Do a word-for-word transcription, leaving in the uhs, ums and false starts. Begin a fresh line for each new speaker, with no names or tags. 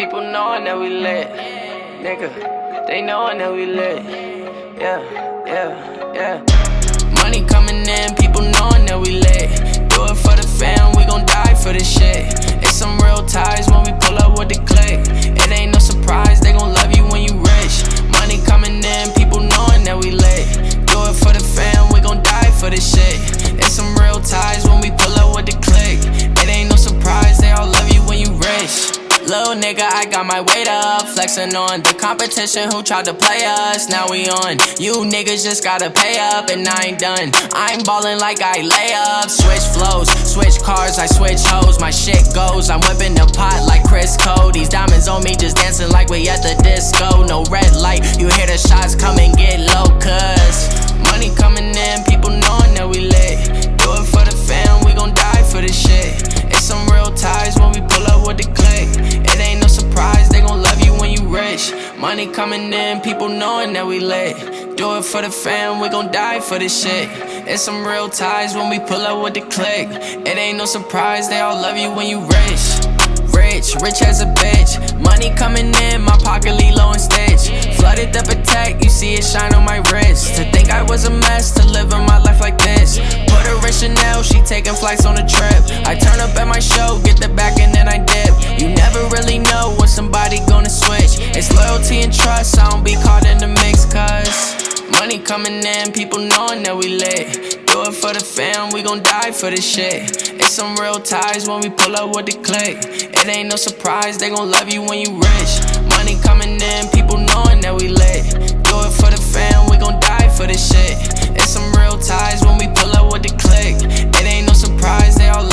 People knowing that we lit, nigga. They knowing that we lit. Yeah, yeah, yeah. Money coming in, people knowing that we lit. Do it for the fam, we gon' die for this shit. It's some real ties when we pull up with the click. It ain't no surprise, they gon' love you when you rich. Money coming in, people knowing that we lit. Do it for the fam, we gon' die for this shit. It's some real ties when we pull up with the click. It ain't no surprise, they all love you when you rich. Little nigga, I got my weight up, flexing on the competition who tried to play us. Now we on. You niggas just gotta pay up, and I ain't done. I'm ballin' like I lay up. Switch flows, switch cars, I switch hoes. My shit goes, I'm whipping the pot like Chris Cole. These diamonds on me just dancing like we at the disco. No red light, you hear the shots come and get low, cuz money coming in, people knowing that we lit. Do it for the fam, we gon' die for this shit. It's some real ties when we pull up with the click. It ain't no surprise, they gon' love you when you rich. Money coming in, people knowing that we lit. Do it for the fam, we gon' die for this shit. It's some real ties when we pull up with the click. It ain't no surprise, they all love you when you rich. Rich, rich as a bitch. Money coming in, my pocket Lilo and Stitch. Flooded the Patek, you see it shine on my wrist. To think I was a mess, to live in my life like this. Put her in Chanel, she taking flights on a trip. I turn up at my show, get the back and then I dip. You never really know when somebody gonna switch. It's loyalty and trust, I don't be caught in the mix, cuz money coming in, people knowing that we lit. Do it for the fam, we gon' die for this shit. It's some real ties when we pull up with the click. It ain't no surprise, they gon' love you when you rich. Money coming in, people knowing that we lit. Do it for the fam, we gon' die for this shit. It's some real ties when we pull up with the click. It ain't no surprise, they all